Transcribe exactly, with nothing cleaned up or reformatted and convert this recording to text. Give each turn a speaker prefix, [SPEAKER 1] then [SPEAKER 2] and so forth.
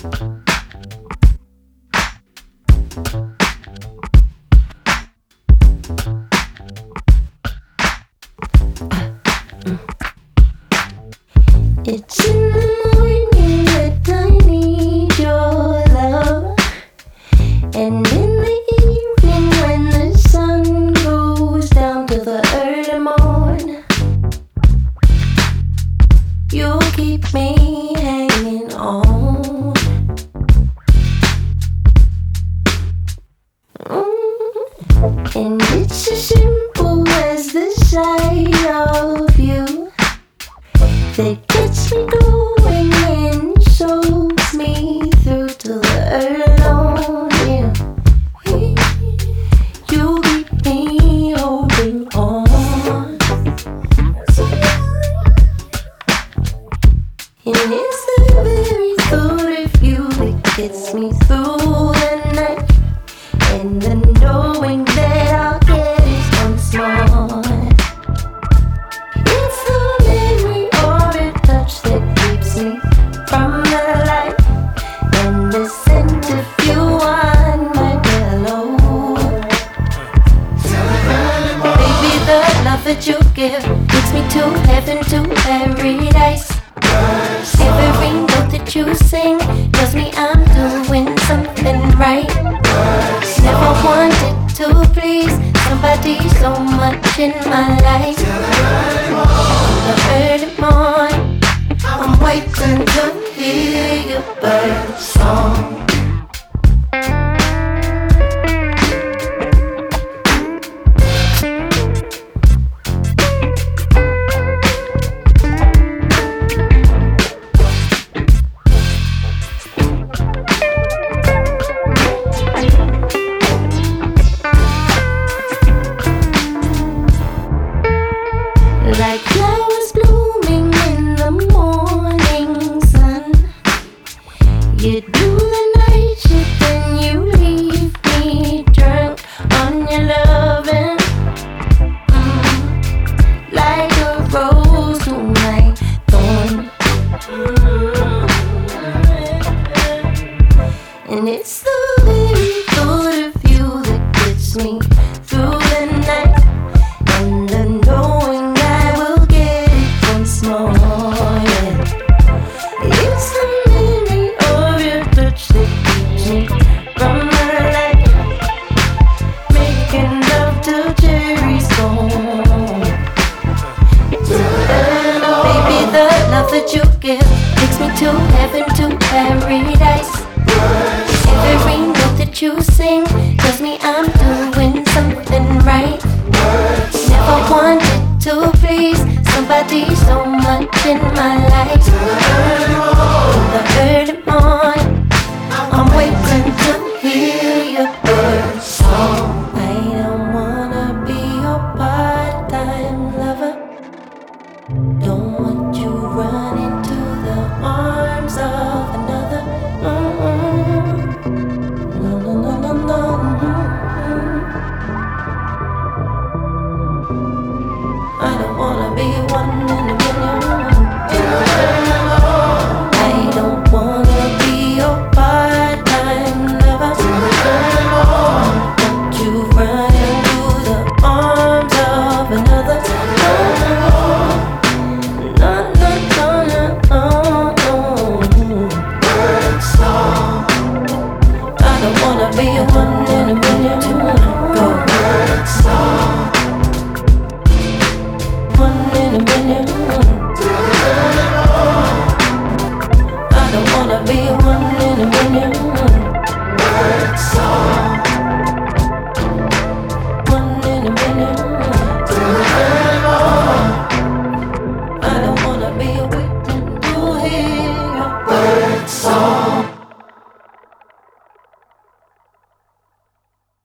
[SPEAKER 1] It's in the morning that I need your love, and in the evening when the sun goes down to the early morn, you keep me hanging on. Mm. And it's as simple as the sight of you that gets me going and soaks me through till the early dawn. Yeah. You keep me holding on, and it's the very thought of you that gets me through the night, and the knowing that I'll get it once more. It's the memory of your touch that keeps me from the light, and the scent of you on my pillow. Baby, the love that you give takes me to heaven, to paradise. Every note that you sing tells me I'm doing something right. Never wanted to please somebody so much in my life. The early morning, I'm waiting to hear your bird song. Like flowers blooming in the morning sun, you do the night shift and you leave me drunk on your loving. Mm, like a rose to my thorn. Mm, and it's the very thought of you that gets me through the night, and the knowing more, yeah. It's the memory of your touch that keeps me from the light, making love till cherries gone. Baby, the love that you give takes me to heaven, to paradise. Every note that you sing tells me I'm doing something right. Never wanted to please somebody so much in my life. In the early morning, I'm waiting to hear your bird song. I don't wanna be your part-time lover. Don't want you running into the arms of another. Mm-mm. No, no, no, no, no. Mm-mm. I don't wanna be one in a million. I don't wanna be your part-time lover. Don't you run into the arms of another. No, no, no, no, no, no. I don't wanna be one.